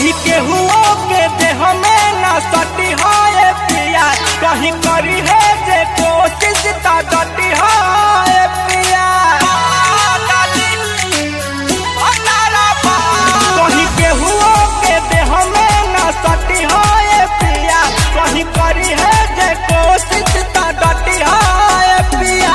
कहीं केहू के देह में न सटी है पिया, कहीं करी है जे कोशिश ता डटी है पिया। कहीं केहू के देह में न सटी है पिया, कहीं करी है जे कोशिश ता डटी है पिया।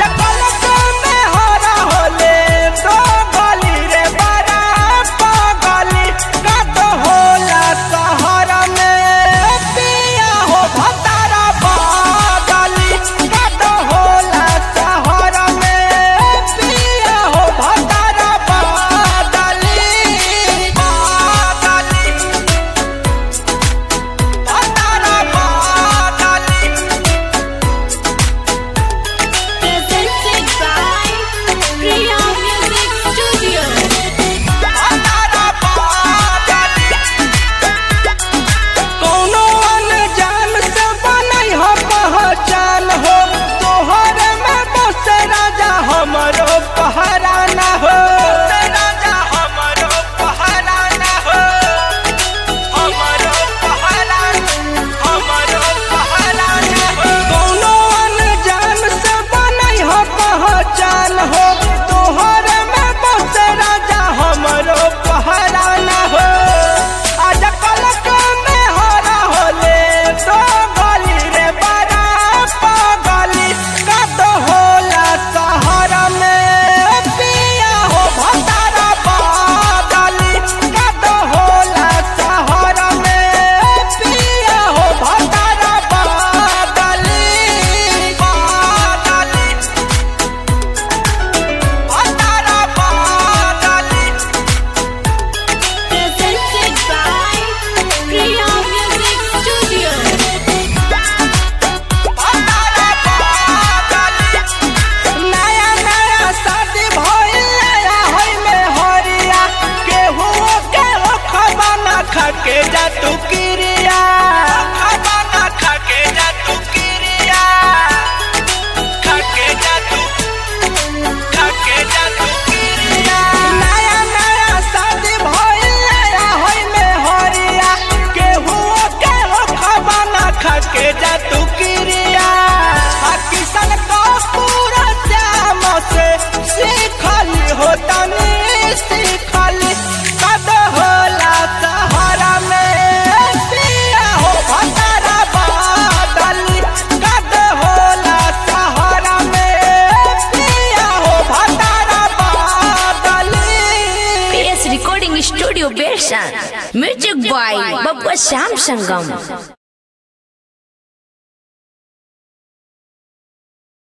खाके जा तू किरिया, खाना खाके जा तू किरिया, खाके जा तू किरिया। नया नया शादी भइल नया होई में हरिया, केहू के हो खाना खाके जा तू किरिया। आ किसन का पूरा जाम से सीखली हो तनी सीखली कद होला स्टूडियो बेरसन म्यूजिक बॉय बब्बा श्याम संगम।